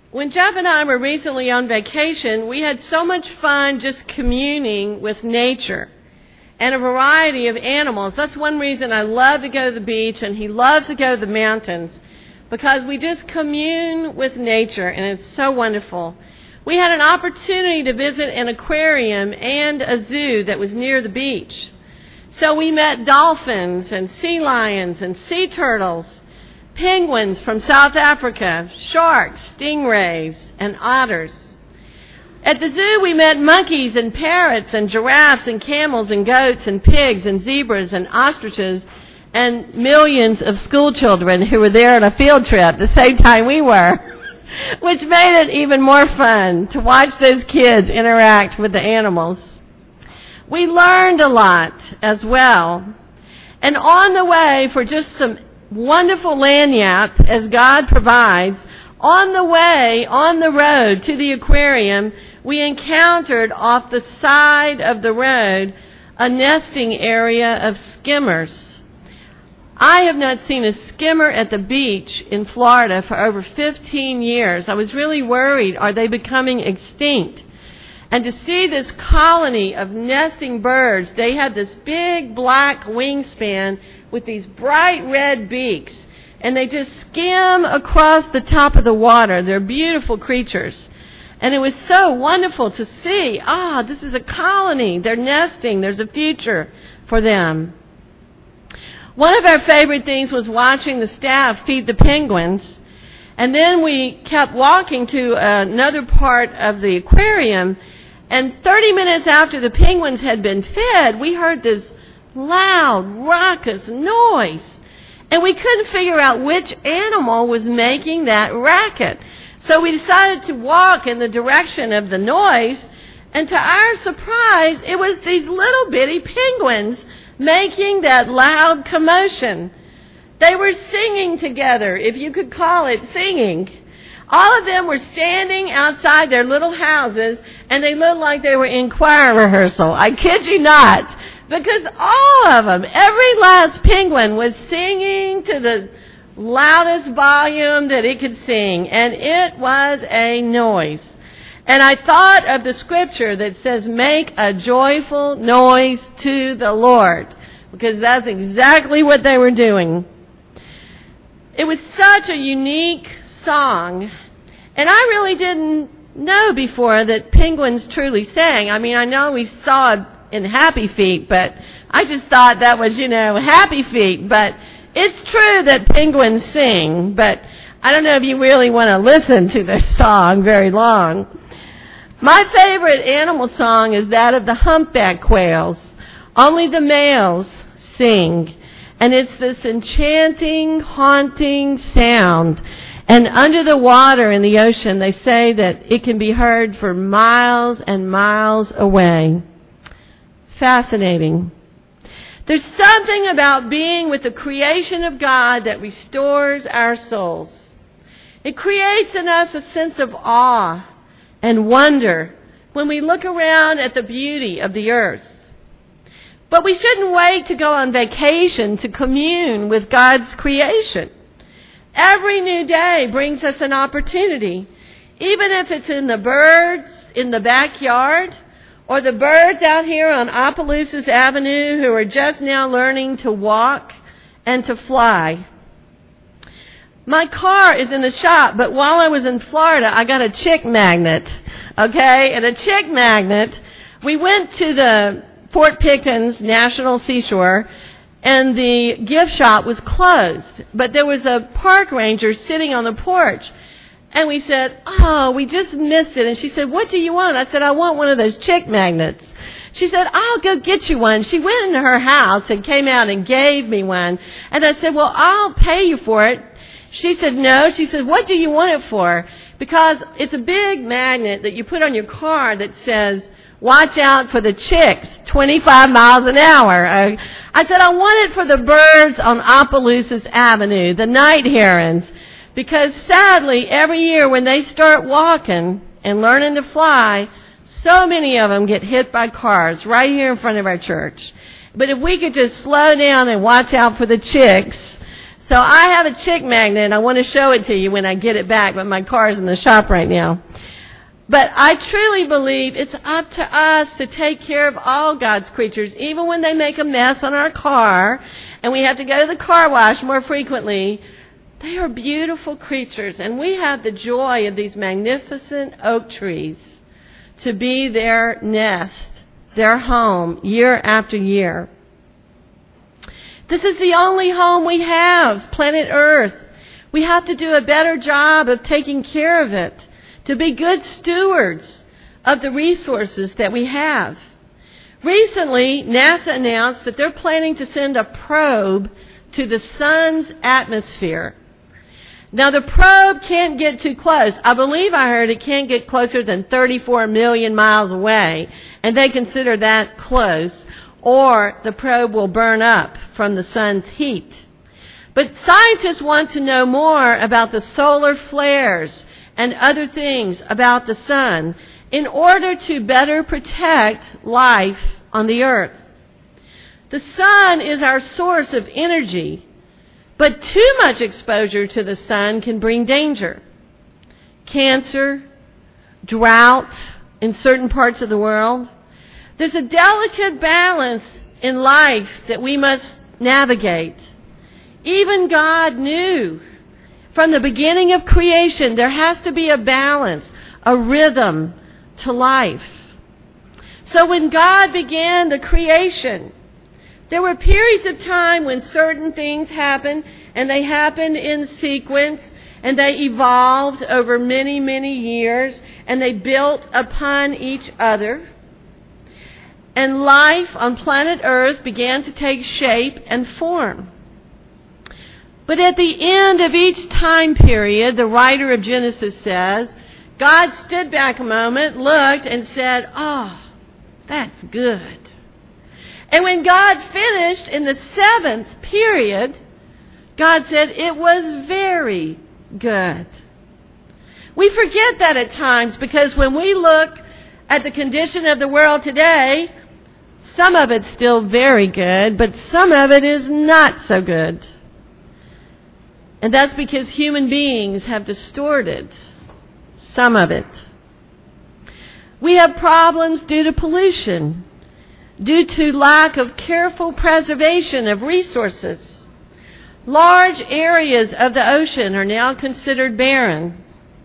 When Jeff and I were recently on vacation, we had so much fun just communing with nature and a variety of animals. That's one reason I love to go to the beach, and he loves to go to the mountains, because we just commune with nature, and it's so wonderful. We had an opportunity to visit an aquarium and a zoo that was near the beach. So we met dolphins and sea lions and sea turtles, penguins from South Africa, sharks, stingrays, and otters. At the zoo, we met monkeys and parrots and giraffes and camels and goats and pigs and zebras and ostriches and millions of school children who were there on a field trip the same time we were, which made it even more fun to watch those kids interact with the animals. We learned a lot as well. And on the way, for just some wonderful lagniappe, as God provides, on the way, on the road to the aquarium, we encountered off the side of the road a nesting area of skimmers. I have not seen a skimmer at the beach in Florida for over 15 years. I was really worried, are they becoming extinct? And to see this colony of nesting birds, they had this big black wingspan with these bright red beaks, and they just skim across the top of the water. They're beautiful creatures. And it was so wonderful to see, this is a colony. They're nesting. There's a future for them. One of our favorite things was watching the staff feed the penguins. And then we kept walking to another part of the aquarium. And 30 minutes after the penguins had been fed, we heard this loud, raucous noise. And we couldn't figure out which animal was making that racket. So we decided to walk in the direction of the noise. And to our surprise, it was these little bitty penguins making that loud commotion. They were singing together, if you could call it singing. All of them were standing outside their little houses, and they looked like they were in choir rehearsal. I kid you not. Because all of them, every last penguin was singing to the loudest volume that it could sing. And it was a noise. And I thought of the scripture that says, make a joyful noise to the Lord. Because that's exactly what they were doing. It was such a unique song. And I really didn't know before that penguins truly sang. I mean, I know we saw it in Happy Feet, but I just thought that was, Happy Feet. But it's true that penguins sing, but I don't know if you really want to listen to this song very long. My favorite animal song is that of the humpback quails. Only the males sing. And it's this enchanting, haunting sound. And under the water in the ocean, they say that it can be heard for miles and miles away. Fascinating. There's something about being with the creation of God that restores our souls. It creates in us a sense of awe and wonder when we look around at the beauty of the earth. But we shouldn't wait to go on vacation to commune with God's creation. Every new day brings us an opportunity, even if it's in the birds in the backyard or the birds out here on Opelousas Avenue who are just now learning to walk and to fly. My car is in the shop, but while I was in Florida, I got a chick magnet, okay? And a chick magnet, we went to the Fort Pickens National Seashore, and the gift shop was closed. But there was a park ranger sitting on the porch. And we said, we just missed it. And she said, what do you want? I said, I want one of those chick magnets. She said, I'll go get you one. She went into her house and came out and gave me one. And I said, well, I'll pay you for it. She said, no. She said, what do you want it for? Because it's a big magnet that you put on your car that says, watch out for the chicks, 25 miles an hour. I said, I want it for the birds on Opelousas Avenue, the night herons. Because sadly, every year when they start walking and learning to fly, so many of them get hit by cars right here in front of our church. But if we could just slow down and watch out for the chicks, So I have a chick magnet, and I want to show it to you when I get it back, but my car's in the shop right now. But I truly believe it's up to us to take care of all God's creatures, even when they make a mess on our car, and we have to go to the car wash more frequently. They are beautiful creatures, and we have the joy of these magnificent oak trees to be their nest, their home, year after year. This is the only home we have, planet Earth. We have to do a better job of taking care of it, to be good stewards of the resources that we have. Recently, NASA announced that they're planning to send a probe to the sun's atmosphere. Now, the probe can't get too close. I believe I heard it can't get closer than 34 million miles away, and they consider that close, or the probe will burn up from the sun's heat. But scientists want to know more about the solar flares and other things about the sun in order to better protect life on the earth. The sun is our source of energy, but too much exposure to the sun can bring danger. Cancer, drought in certain parts of the world. There's a delicate balance in life that we must navigate. Even God knew from the beginning of creation there has to be a balance, a rhythm to life. So when God began the creation, there were periods of time when certain things happened, and they happened in sequence, and they evolved over many, many years, and they built upon each other. And life on planet Earth began to take shape and form. But at the end of each time period, the writer of Genesis says, God stood back a moment, looked, and said, "Oh, that's good." And when God finished in the 7th period, God said, "It was very good." We forget that at times because when we look at the condition of the world today, some of it's still very good, but some of it is not so good. And that's because human beings have distorted some of it. We have problems due to pollution, due to lack of careful preservation of resources. Large areas of the ocean are now considered barren.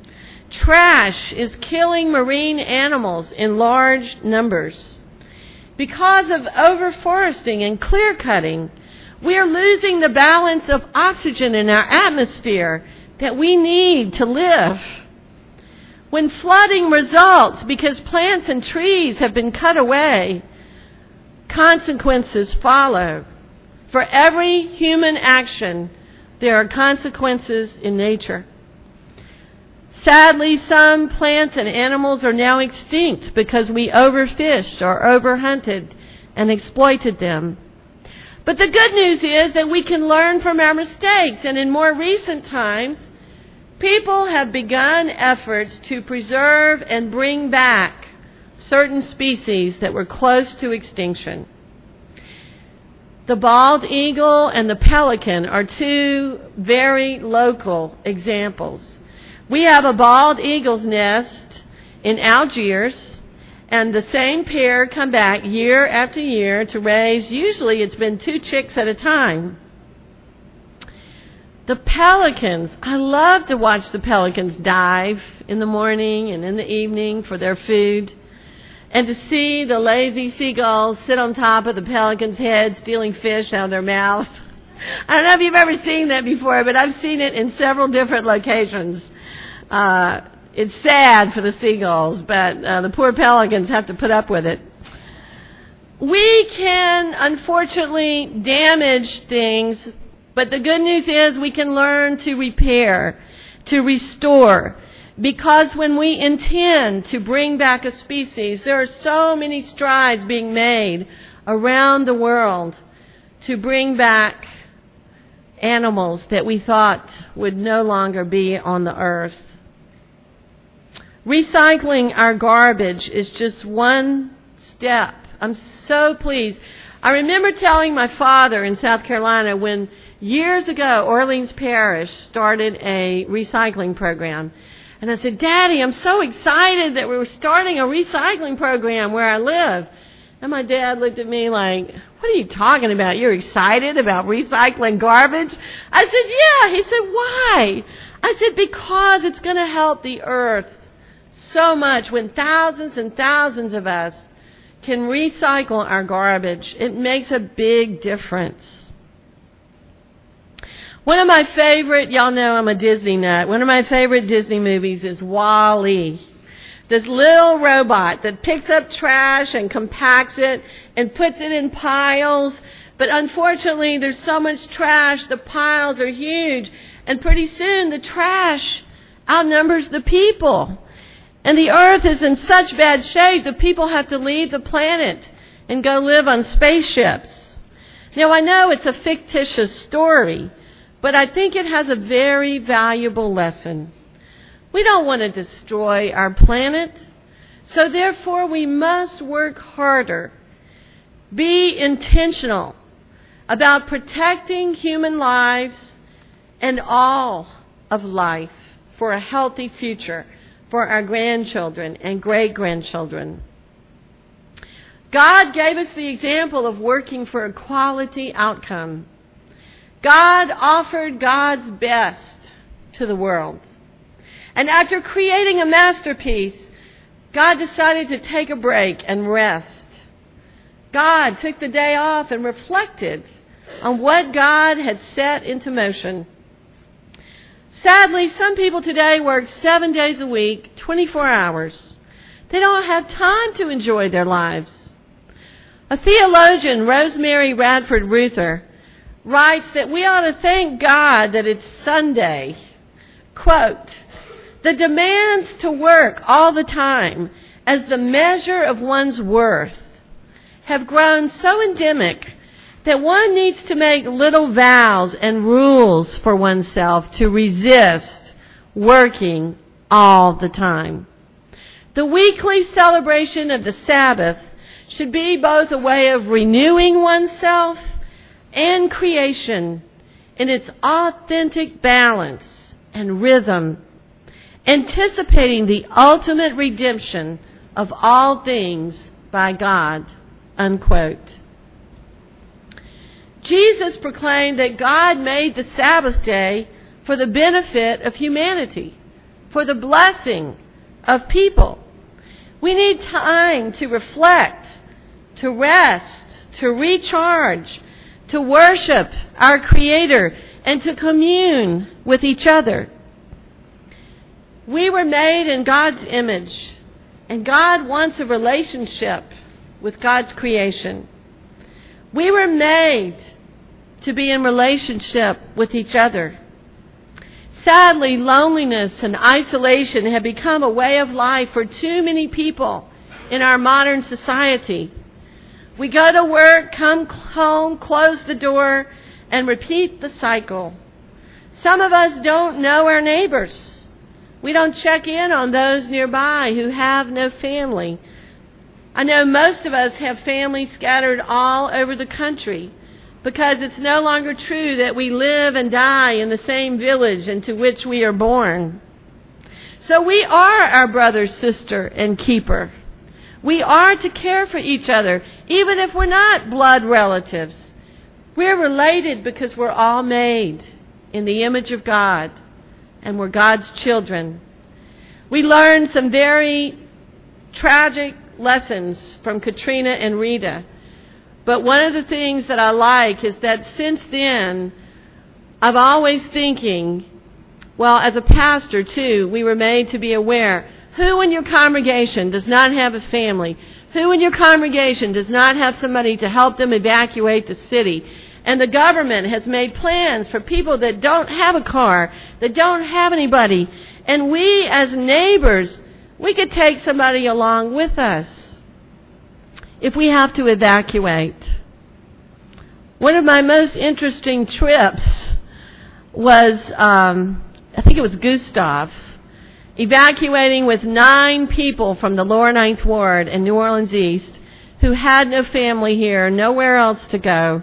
Trash is killing marine animals in large numbers. Because of overforesting and clear-cutting, we are losing the balance of oxygen in our atmosphere that we need to live. When flooding results because plants and trees have been cut away, consequences follow. For every human action, there are consequences in nature. Sadly, some plants and animals are now extinct because we overfished or overhunted and exploited them. But the good news is that we can learn from our mistakes, and in more recent times, people have begun efforts to preserve and bring back certain species that were close to extinction. The bald eagle and the pelican are two very local examples. We have a bald eagle's nest in Algiers, and the same pair come back year after year to raise, usually it's been 2 chicks at a time. The pelicans, I love to watch the pelicans dive in the morning and in the evening for their food. And to see the lazy seagulls sit on top of the pelican's head stealing fish out of their mouth. I don't know if you've ever seen that before, but I've seen it in several different locations. It's sad for the seagulls, but the poor pelicans have to put up with it. We can, unfortunately, damage things, but the good news is we can learn to repair, to restore. Because when we intend to bring back a species, there are so many strides being made around the world to bring back animals that we thought would no longer be on the earth. Recycling our garbage is just one step. I'm so pleased. I remember telling my father in South Carolina when Years ago, Orleans Parish started a recycling program. And I said, Daddy, I'm so excited that we were starting a recycling program where I live. And my dad looked at me like, what are you talking about? You're excited about recycling garbage? I said, yeah. He said, why? I said, because it's going to help the earth so much when thousands and thousands of us can recycle our garbage. It makes a big difference. One of my favorite, y'all know I'm a Disney nut, one of my favorite Disney movies is WALL-E. This little robot that picks up trash and compacts it and puts it in piles. But unfortunately, there's so much trash, the piles are huge. And pretty soon, the trash outnumbers the people. And the earth is in such bad shape that people have to leave the planet and go live on spaceships. Now, I know it's a fictitious story, but I think it has a very valuable lesson. We don't want to destroy our planet, so therefore we must work harder. Be intentional about protecting human lives and all of life for a healthy future for our grandchildren and great-grandchildren. God gave us the example of working for a quality outcome. God offered God's best to the world. And after creating a masterpiece, God decided to take a break and rest. God took the day off and reflected on what God had set into motion. Sadly, some people today work 7 days a week, 24 hours. They don't have time to enjoy their lives. A theologian, Rosemary Radford Ruther, writes that we ought to thank God that it's Sunday. Quote, the demands to work all the time as the measure of one's worth have grown so endemic that one needs to make little vows and rules for oneself to resist working all the time. The weekly celebration of the Sabbath should be both a way of renewing oneself and creation in its authentic balance and rhythm, anticipating the ultimate redemption of all things by God, unquote. Jesus proclaimed that God made the Sabbath day for the benefit of humanity, for the blessing of people. We need time to reflect, to rest, to recharge, to worship our Creator, and to commune with each other. We were made in God's image, and God wants a relationship with God's creation. We were made to be in relationship with each other. Sadly, loneliness and isolation have become a way of life for too many people in our modern society. We go to work, come home, close the door, and repeat the cycle. Some of us don't know our neighbors. We don't check in on those nearby who have no family. I know most of us have families scattered all over the country because it's no longer true that we live and die in the same village into which we are born. So we are our brother's sister and keeper. We are to care for each other, even if we're not blood relatives. We're related because we're all made in the image of God, and we're God's children. We learned some very tragic lessons from Katrina and Rita. But one of the things that I like is that since then, I'm always thinking, well, as a pastor too, we were made to be aware, who in your congregation does not have a family? Who in your congregation does not have somebody to help them evacuate the city? And the government has made plans for people that don't have a car, that don't have anybody. And we as neighbors, we could take somebody along with us if we have to evacuate. One of my most interesting trips was, I think it was Gustav, evacuating with 9 people from the lower 9th Ward in New Orleans East who had no family here, nowhere else to go.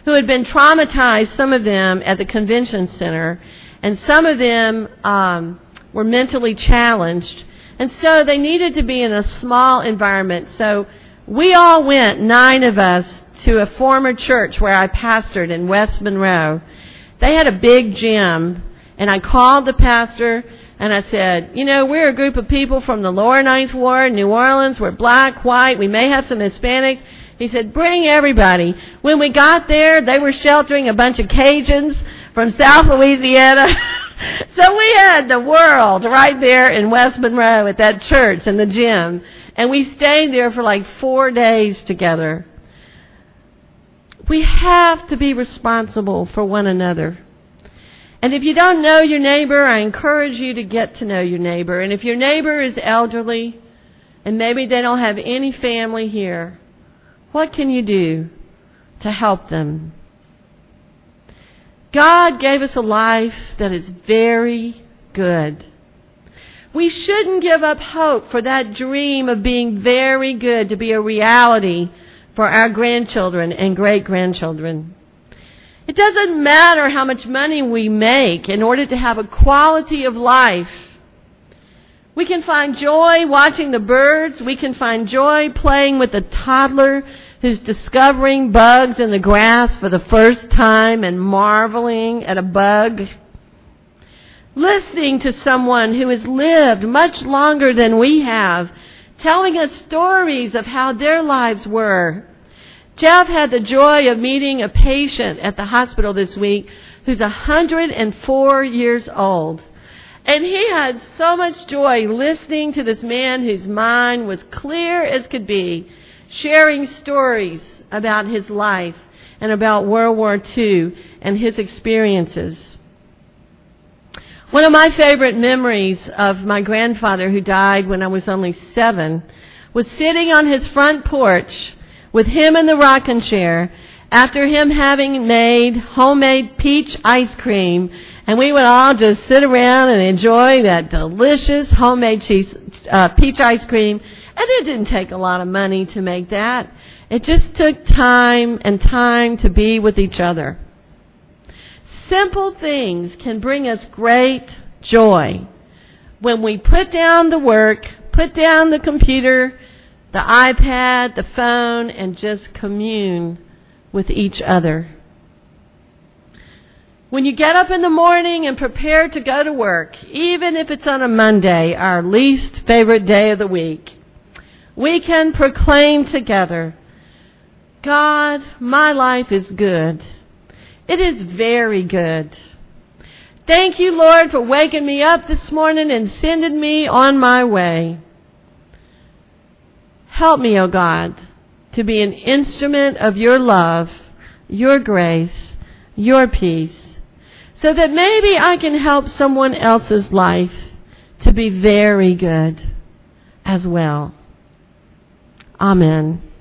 who had been traumatized, some of them at the convention center, and some of them were mentally challenged. And so they needed to be in a small environment. So we all went, 9 of us, to a former church where I pastored in West Monroe. They had a big gym, and I called the pastor, and I said, we're a group of people from the lower 9th Ward, New Orleans. We're black, white. We may have some Hispanics. He said, bring everybody. When we got there, they were sheltering a bunch of Cajuns from South Louisiana. So we had the world right there in West Monroe at that church and the gym. And we stayed there for like 4 days together. We have to be responsible for one another. And if you don't know your neighbor, I encourage you to get to know your neighbor. And if your neighbor is elderly and maybe they don't have any family here, what can you do to help them? God gave us a life that is very good. We shouldn't give up hope for that dream of being very good to be a reality for our grandchildren and great-grandchildren. It doesn't matter how much money we make in order to have a quality of life. We can find joy watching the birds. We can find joy playing with a toddler who's discovering bugs in the grass for the first time and marveling at a bug. Listening to someone who has lived much longer than we have, telling us stories of how their lives were. Jeff had the joy of meeting a patient at the hospital this week who's 104 years old. And he had so much joy listening to this man whose mind was clear as could be, sharing stories about his life and about World War II and his experiences. One of my favorite memories of my grandfather, who died when I was only 7, was sitting on his front porch with him in the rocking chair after him having made homemade peach ice cream, and we would all just sit around and enjoy that delicious homemade peach ice cream. And it didn't take a lot of money to make that. It just took time and time to be with each other. Simple things can bring us great joy when we put down the work, put down the computer, the iPad, the phone, and just commune with each other. When you get up in the morning and prepare to go to work, even if it's on a Monday, our least favorite day of the week, we can proclaim together, God, my life is good. It is very good. Thank you, Lord, for waking me up this morning and sending me on my way. Help me, O God, to be an instrument of your love, your grace, your peace, so that maybe I can help someone else's life to be very good as well. Amen.